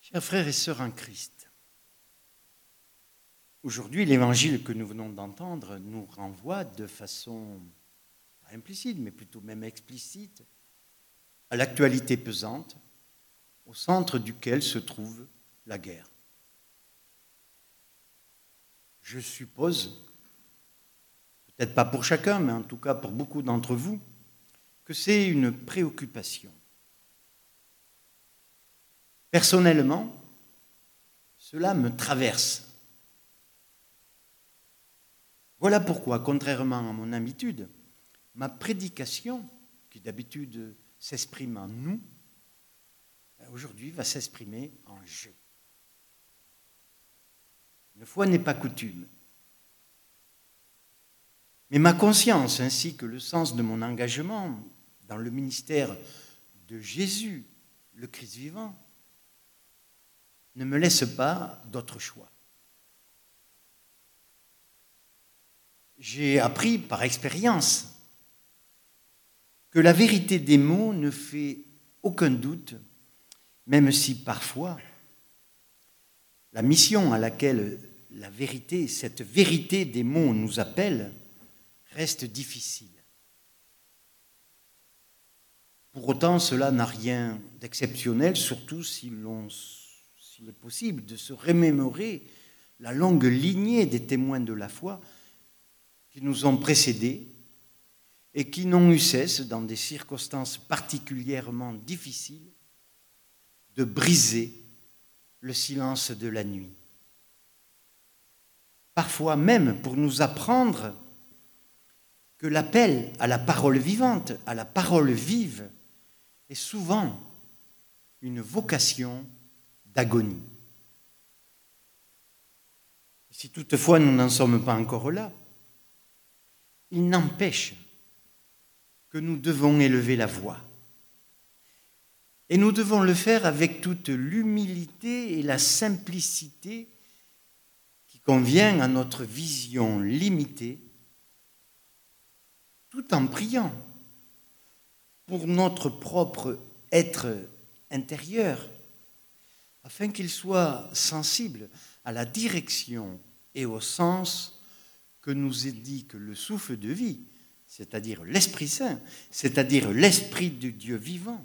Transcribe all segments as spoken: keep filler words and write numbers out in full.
Chers frères et sœurs en Christ, aujourd'hui, l'évangile que nous venons d'entendre nous renvoie de façon pas implicite, mais plutôt même explicite, à l'actualité pesante, au centre duquel se trouve la guerre. Je suppose, peut-être pas pour chacun, mais en tout cas pour beaucoup d'entre vous, que c'est une préoccupation. Personnellement, cela me traverse. Voilà pourquoi, contrairement à mon habitude, ma prédication, qui d'habitude s'exprime en nous, aujourd'hui va s'exprimer en je. Une fois n'est pas coutume. Mais ma conscience ainsi que le sens de mon engagement dans le ministère de Jésus, le Christ vivant, ne me laisse pas d'autre choix. J'ai appris par expérience que la vérité des mots ne fait aucun doute, même si parfois la mission à laquelle la vérité, cette vérité des mots nous appelle, reste difficile. Pour autant, cela n'a rien d'exceptionnel, surtout si l'on, s'il est possible de se remémorer la longue lignée des témoins de la foi qui nous ont précédés et qui n'ont eu cesse, dans des circonstances particulièrement difficiles, de briser le silence de la nuit. Parfois même pour nous apprendre que l'appel à la parole vivante, à la parole vive, est souvent une vocation d'agonie. Si toutefois nous n'en sommes pas encore là, il n'empêche que nous devons élever la voix. Et nous devons le faire avec toute l'humilité et la simplicité qui convient à notre vision limitée, tout en priant pour notre propre être intérieur, afin qu'il soit sensible à la direction et au sens que nous indique le souffle de vie, c'est-à-dire l'Esprit Saint, c'est-à-dire l'Esprit de Dieu vivant.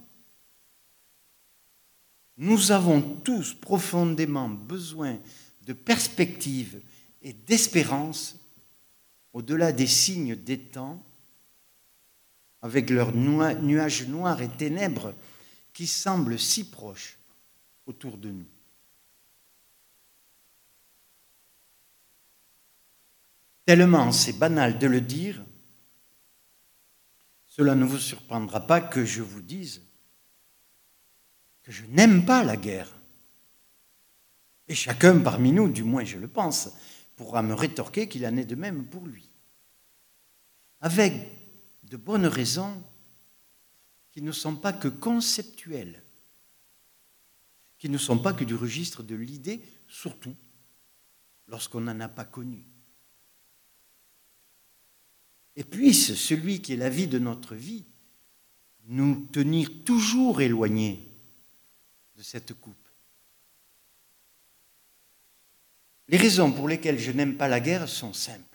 Nous avons tous profondément besoin de perspectives et d'espérance au-delà des signes des temps, avec leurs nuages noirs et ténèbres qui semblent si proches autour de nous. Tellement c'est banal de le dire, cela ne vous surprendra pas que je vous dise que je n'aime pas la guerre. Et chacun parmi nous, du moins je le pense, pourra me rétorquer qu'il en est de même pour lui. Avec de bonnes raisons qui ne sont pas que conceptuelles, qui ne sont pas que du registre de l'idée, surtout lorsqu'on n'en a pas connu. Et puisse celui qui est la vie de notre vie nous tenir toujours éloignés de cette coupe. Les raisons pour lesquelles je n'aime pas la guerre sont simples.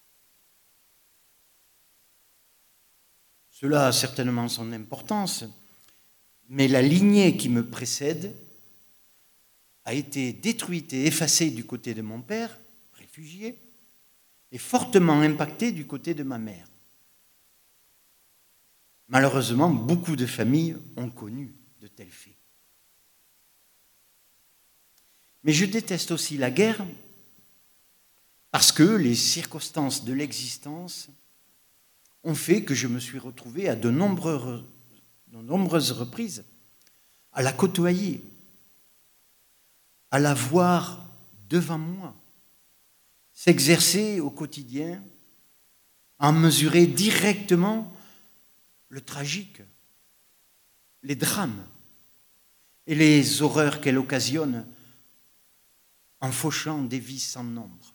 Cela a certainement son importance, mais la lignée qui me précède a été détruite et effacée du côté de mon père, réfugié, et fortement impactée du côté de ma mère. Malheureusement, beaucoup de familles ont connu de tels faits. Mais je déteste aussi la guerre parce que les circonstances de l'existence ont fait que je me suis retrouvé à de nombreuses, de nombreuses reprises à la côtoyer, à la voir devant moi, s'exercer au quotidien, à mesurer directement le tragique, les drames et les horreurs qu'elle occasionne en fauchant des vies sans nombre.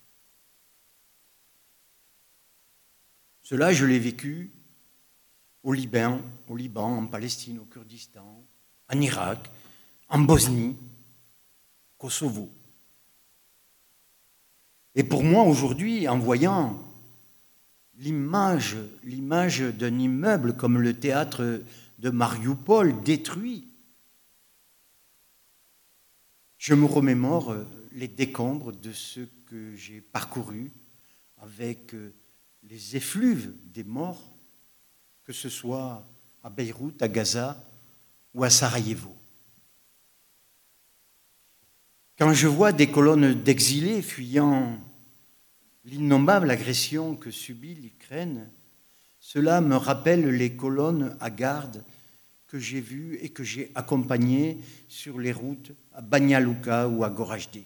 Cela, je l'ai vécu au Liban, au Liban, en Palestine, au Kurdistan, en Irak, en Bosnie, Kosovo. Et pour moi, aujourd'hui, en voyant l'image, l'image d'un immeuble comme le théâtre de Mariupol détruit, je me remémore les décombres de ce que j'ai parcouru avec les effluves des morts, que ce soit à Beyrouth, à Gaza ou à Sarajevo. Quand je vois des colonnes d'exilés fuyant l'innommable agression que subit l'Ukraine, cela me rappelle les colonnes à garde que j'ai vues et que j'ai accompagnées sur les routes à Banja Luka ou à Goražde.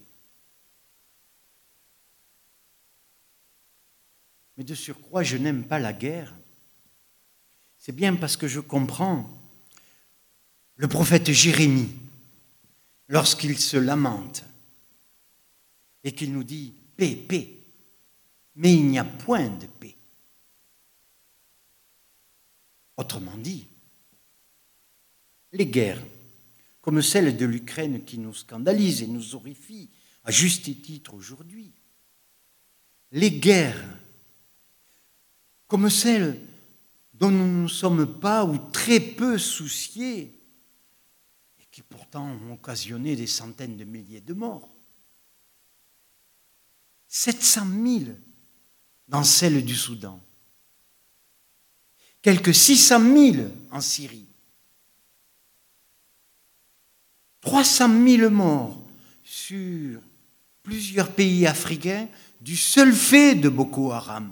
Mais de surcroît, je n'aime pas la guerre. C'est bien parce que je comprends le prophète Jérémie, lorsqu'il se lamente et qu'il nous dit « paix, paix », mais il n'y a point de paix. Autrement dit, les guerres, comme celle de l'Ukraine qui nous scandalise et nous horrifie à juste titre aujourd'hui, les guerres, comme celles dont nous ne nous sommes pas ou très peu souciés, et qui pourtant ont occasionné des centaines de milliers de morts, sept cent mille dans celle du Soudan, quelques six cent mille en Syrie, trois cent mille morts sur plusieurs pays africains du seul fait de Boko Haram,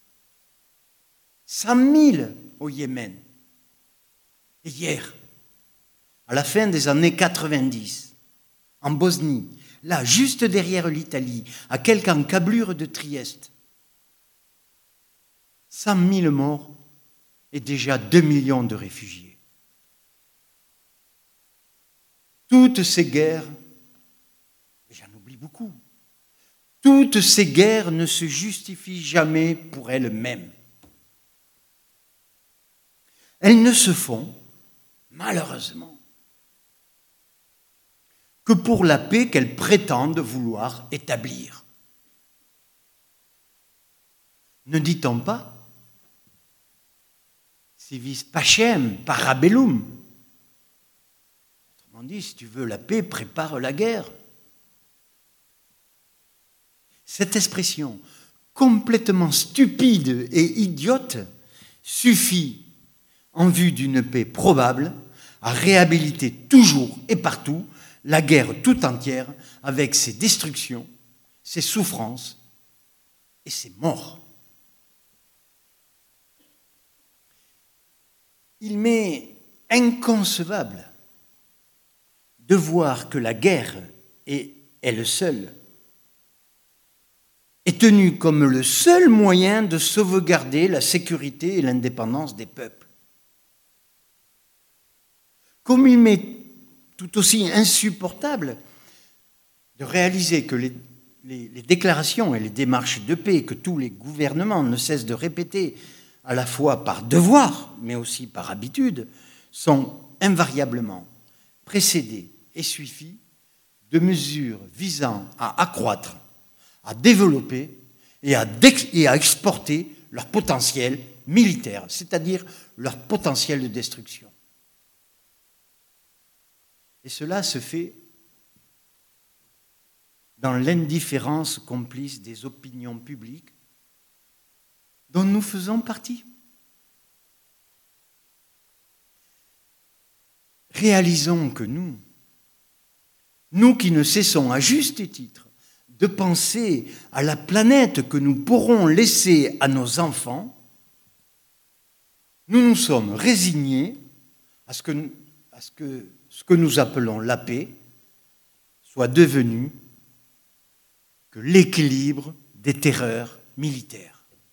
cent mille au Yémen. Et hier, à la fin des années quatre-vingt-dix, en Bosnie, là, juste derrière l'Italie, à quelques encablures de Trieste, cent mille morts et déjà deux millions de réfugiés. Toutes ces guerres, et j'en oublie beaucoup, toutes ces guerres ne se justifient jamais pour elles-mêmes. Elles ne se font, malheureusement, que pour la paix qu'elles prétendent vouloir établir. Ne dit-on pas si vis pacem parabellum? Autrement dit, si tu veux la paix, prépare la guerre. Cette expression complètement stupide et idiote suffit, en vue d'une paix probable, à réhabiliter toujours et partout la guerre tout entière avec ses destructions, ses souffrances et ses morts. Il m'est inconcevable de voir que la guerre, et elle seule, est tenue comme le seul moyen de sauvegarder la sécurité et l'indépendance des peuples. Comme il m'est tout aussi insupportable de réaliser que les, les, les déclarations et les démarches de paix que tous les gouvernements ne cessent de répéter, à la fois par devoir, mais aussi par habitude, sont invariablement précédées et suivies de mesures visant à accroître, à développer et à, et à exporter leur potentiel militaire, c'est-à-dire leur potentiel de destruction. Et cela se fait dans l'indifférence complice des opinions publiques dont nous faisons partie. Réalisons que nous, nous qui ne cessons à juste titre de penser à la planète que nous pourrons laisser à nos enfants, nous nous sommes résignés à ce que, à ce que, ce que nous appelons la paix soit devenu que l'équilibre des terreurs militaires.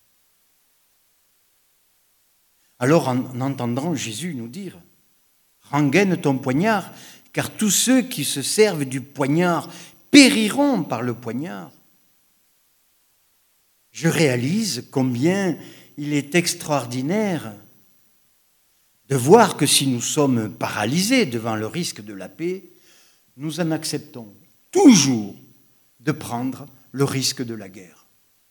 Alors, en entendant Jésus nous dire « Rengaine ton poignard, car tous ceux qui se servent du poignard périront par le poignard », je réalise combien il est extraordinaire de voir que si nous sommes paralysés devant le risque de la paix, nous en acceptons toujours de prendre le risque de la guerre.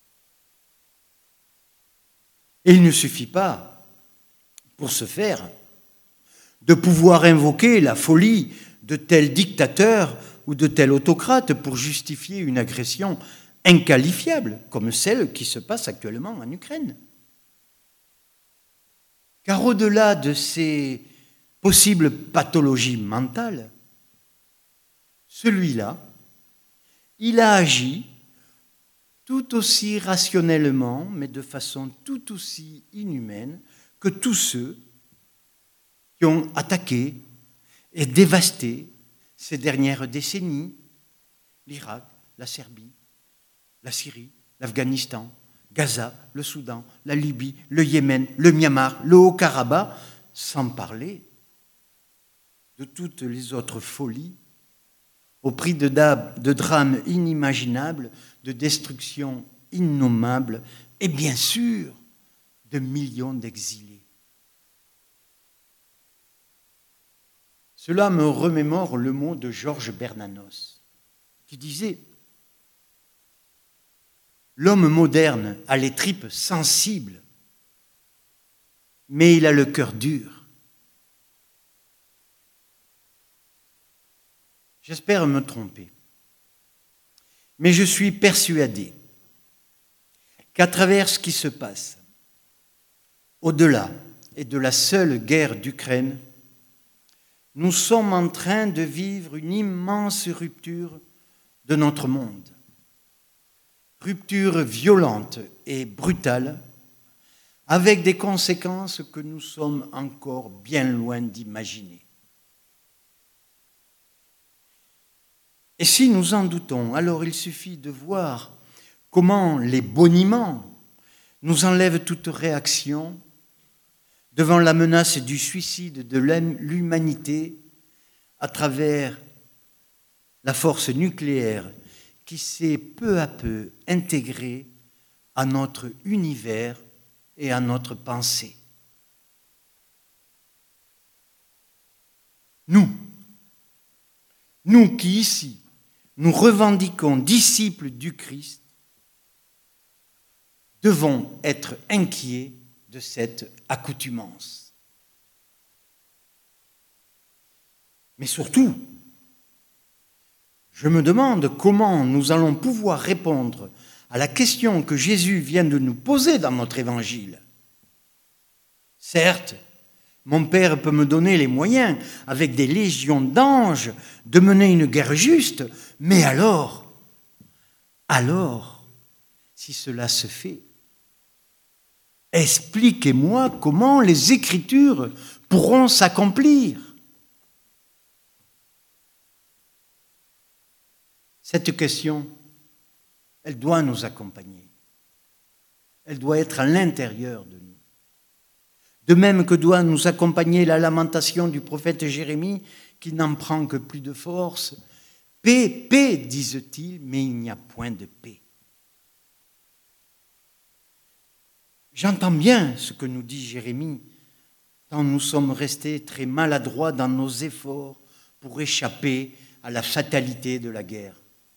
Et il ne suffit pas, pour ce faire, de pouvoir invoquer la folie de tel dictateur ou de tel autocrate pour justifier une agression inqualifiable, comme celle qui se passe actuellement en Ukraine. Car au-delà de ces possibles pathologies mentales, celui-là, il a agi tout aussi rationnellement, mais de façon tout aussi inhumaine que tous ceux qui ont attaqué et dévasté ces dernières décennies l'Irak, la Serbie, la Syrie, l'Afghanistan, Gaza, le Soudan, la Libye, le Yémen, le Myanmar, le Haut-Karabakh, sans parler de toutes les autres folies au prix de, de drames inimaginables, de destructions innommables et bien sûr de millions d'exilés. Cela me remémore le mot de Georges Bernanos qui disait « L'homme moderne a les tripes sensibles, mais il a le cœur dur. » J'espère me tromper, mais je suis persuadé qu'à travers ce qui se passe, au-delà et de la seule guerre d'Ukraine, nous sommes en train de vivre une immense rupture de notre monde. Rupture violente et brutale, avec des conséquences que nous sommes encore bien loin d'imaginer. Et si nous en doutons, alors il suffit de voir comment les boniments nous enlèvent toute réaction devant la menace du suicide de l'humanité à travers la force nucléaire qui s'est peu à peu intégrée à notre univers et à notre pensée. Nous, nous qui ici, nous revendiquons disciples du Christ, devons être inquiets de cette accoutumance. Mais surtout, je me demande comment nous allons pouvoir répondre à la question que Jésus vient de nous poser dans notre évangile. Certes, mon Père peut me donner les moyens, avec des légions d'anges, de mener une guerre juste, mais alors, alors, si cela se fait, expliquez-moi comment les Écritures pourront s'accomplir. Cette question, elle doit nous accompagner. Elle doit être à l'intérieur de nous. De même que doit nous accompagner la lamentation du prophète Jérémie, qui n'en prend que plus de force. Paix, paix, disent-ils, mais il n'y a point de paix. J'entends bien ce que nous dit Jérémie, tant nous sommes restés très maladroits dans nos efforts pour échapper à la fatalité de la guerre.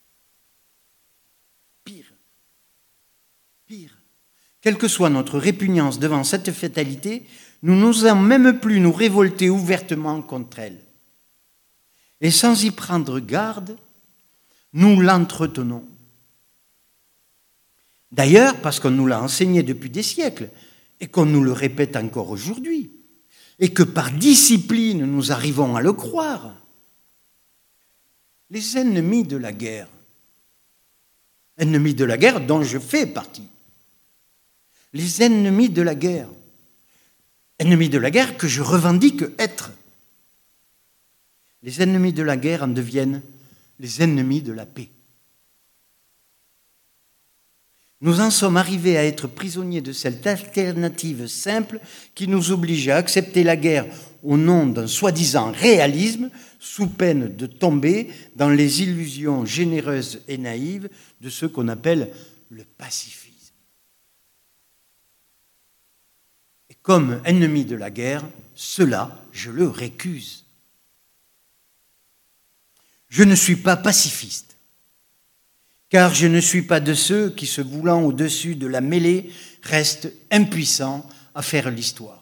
Pire, pire, quelle que soit notre répugnance devant cette fatalité, nous n'osons même plus nous révolter ouvertement contre elle. Et sans y prendre garde, nous l'entretenons. D'ailleurs, parce qu'on nous l'a enseigné depuis des siècles et qu'on nous le répète encore aujourd'hui, et que par discipline nous arrivons à le croire, les ennemis de la guerre, ennemis de la guerre dont je fais partie, les ennemis de la guerre, ennemis de la guerre que je revendique être, les ennemis de la guerre en deviennent les ennemis de la paix. Nous en sommes arrivés à être prisonniers de cette alternative simple qui nous oblige à accepter la guerre au nom d'un soi-disant réalisme, sous peine de tomber dans les illusions généreuses et naïves de ce qu'on appelle le pacifisme. Et comme ennemi de la guerre, cela, je le récuse. Je ne suis pas pacifiste. car je ne suis pas de ceux qui, se voulant au-dessus de la mêlée, restent impuissants à faire l'histoire.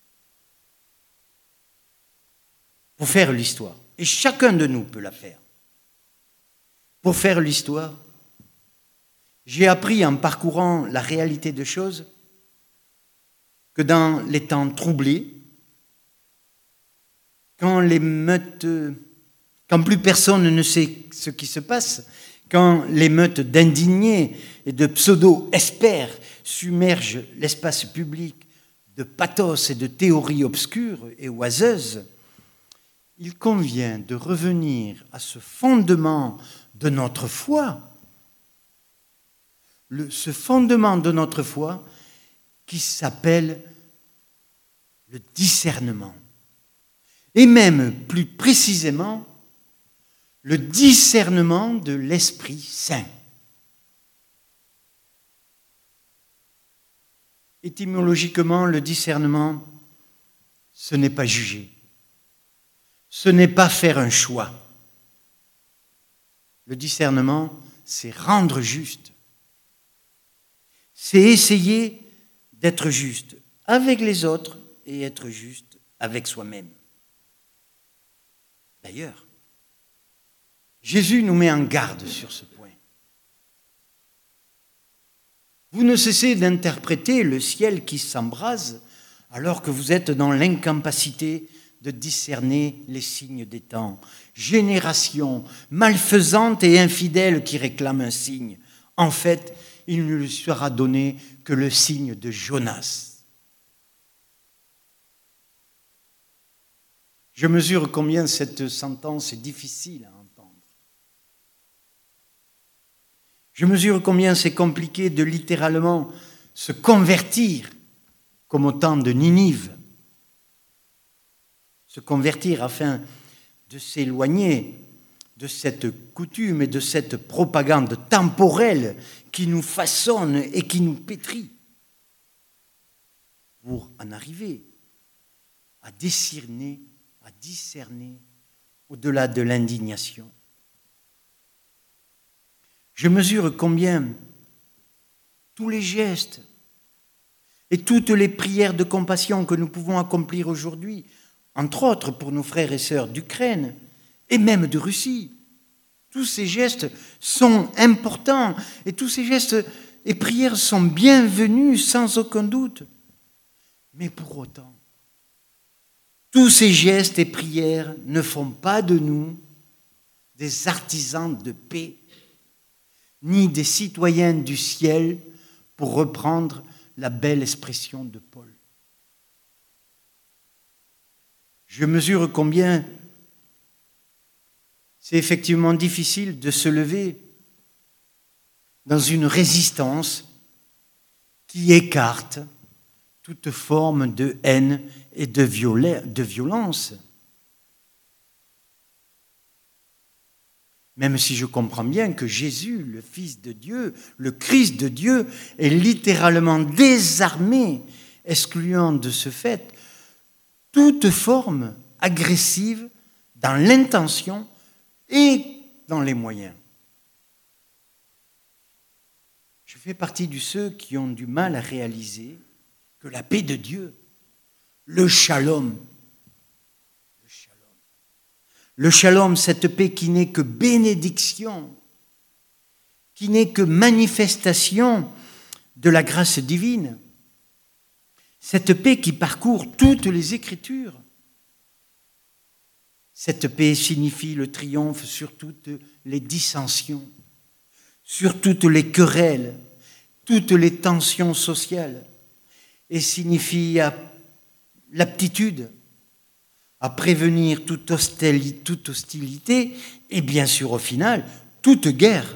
Pour faire l'histoire. Et chacun de nous peut la faire. Pour faire l'histoire, j'ai appris en parcourant la réalité des choses que dans les temps troublés, quand les meutes, quand plus personne ne sait ce qui se passe, quand les meutes d'indignés et de pseudo-experts submergent l'espace public de pathos et de théories obscures et oiseuses, il convient de revenir à ce fondement de notre foi, le, ce fondement de notre foi qui s'appelle le discernement. Et même plus précisément, le discernement de l'Esprit Saint. Étymologiquement, le discernement, ce n'est pas juger. Ce n'est pas faire un choix. Le discernement, c'est rendre juste. C'est essayer d'être juste avec les autres et être juste avec soi-même. D'ailleurs, Jésus nous met en garde sur ce point. Vous ne cessez d'interpréter le ciel qui s'embrase alors que vous êtes dans l'incapacité de discerner les signes des temps. Génération malfaisante et infidèle qui réclame un signe. En fait, il ne lui sera donné que le signe de Jonas. Je mesure combien cette sentence est difficile à entendre. Je mesure combien c'est compliqué de littéralement se convertir comme au temps de Ninive. Se convertir afin de s'éloigner de cette coutume et de cette propagande temporelle qui nous façonne et qui nous pétrit, pour en arriver à discerner, à discerner au-delà de l'indignation. Je mesure combien tous les gestes et toutes les prières de compassion que nous pouvons accomplir aujourd'hui, entre autres pour nos frères et sœurs d'Ukraine et même de Russie, tous ces gestes sont importants et tous ces gestes et prières sont bienvenus sans aucun doute. Mais pour autant, tous ces gestes et prières ne font pas de nous des artisans de paix, ni des citoyens du ciel, pour reprendre la belle expression de Paul. Je mesure combien c'est effectivement difficile de se lever dans une résistance qui écarte toute forme de haine et de violence. Même si je comprends bien que Jésus, le Fils de Dieu, le Christ de Dieu, est littéralement désarmé, excluant de ce fait toute forme agressive dans l'intention et dans les moyens. Je fais partie de ceux qui ont du mal à réaliser que la paix de Dieu, le shalom, le shalom, le shalom, cette paix qui n'est que bénédiction, qui n'est que manifestation de la grâce divine, cette paix qui parcourt toutes les Écritures. Cette paix signifie le triomphe sur toutes les dissensions, sur toutes les querelles, toutes les tensions sociales, et signifie l'aptitude à prévenir toute hostilité et bien sûr au final toute guerre.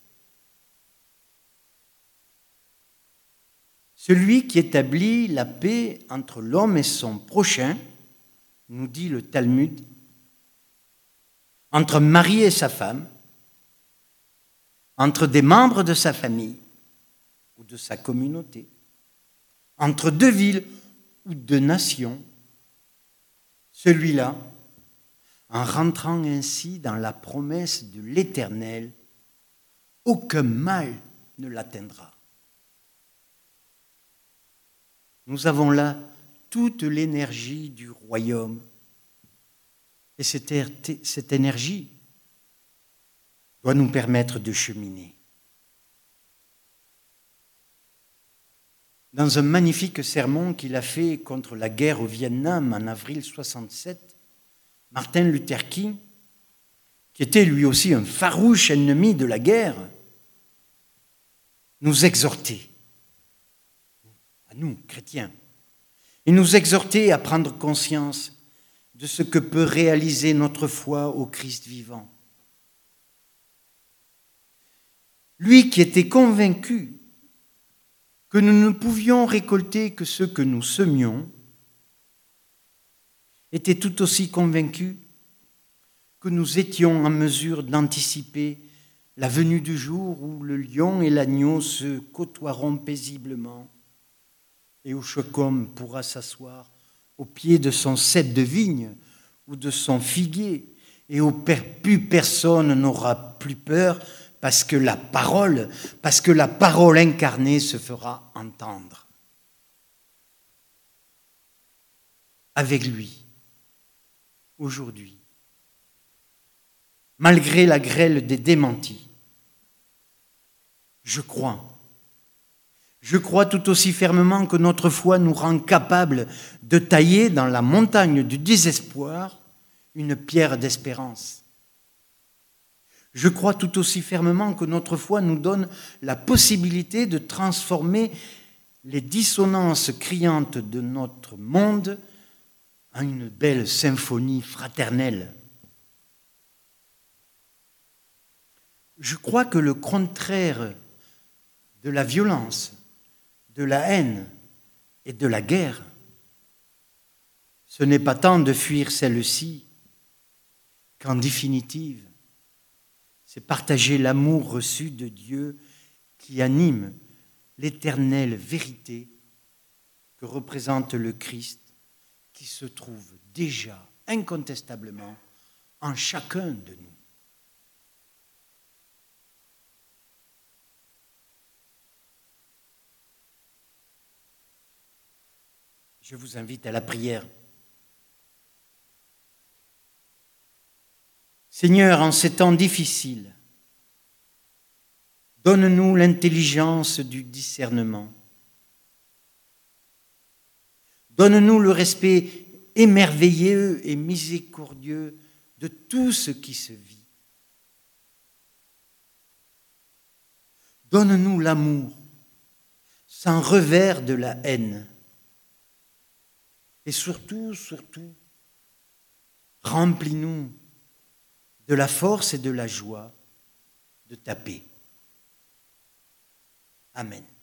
Celui qui établit la paix entre l'homme et son prochain, nous dit le Talmud, entre un mari et sa femme, entre des membres de sa famille ou de sa communauté, entre deux villes ou deux nations, celui-là, en rentrant ainsi dans la promesse de l'Éternel, aucun mal ne l'atteindra. Nous avons là toute l'énergie du royaume. Et cette, cette énergie doit nous permettre de cheminer. Dans un magnifique sermon qu'il a fait contre la guerre au Vietnam en avril soixante-sept, Martin Luther King, qui était lui aussi un farouche ennemi de la guerre, nous exhortait, à nous, chrétiens, il nous exhortait à prendre conscience de ce que peut réaliser notre foi au Christ vivant. Lui qui était convaincu que nous ne pouvions récolter que ce que nous semions, était tout aussi convaincu que nous étions en mesure d'anticiper la venue du jour où le lion et l'agneau se côtoieront paisiblement et où chaque homme pourra s'asseoir au pied de son cep de vigne ou de son figuier, et où plus personne n'aura plus peur parce que la parole, parce que la parole incarnée se fera entendre. Avec lui, aujourd'hui, malgré la grêle des démentis, je crois Je crois tout aussi fermement que notre foi nous rend capables de tailler dans la montagne du désespoir une pierre d'espérance. Je crois tout aussi fermement que notre foi nous donne la possibilité de transformer les dissonances criantes de notre monde en une belle symphonie fraternelle. Je crois que le contraire de la violence, de la haine et de la guerre, ce n'est pas tant de fuir celle-ci qu'en définitive, c'est partager l'amour reçu de Dieu qui anime l'éternelle vérité que représente le Christ, qui se trouve déjà incontestablement en chacun de nous. Je vous invite à la prière. Seigneur, en ces temps difficiles, donne-nous l'intelligence du discernement. Donne-nous le respect émerveilleux et miséricordieux de tout ce qui se vit. Donne-nous l'amour sans revers de la haine. Et surtout, surtout, remplis-nous de la force et de la joie de ta paix. Amen.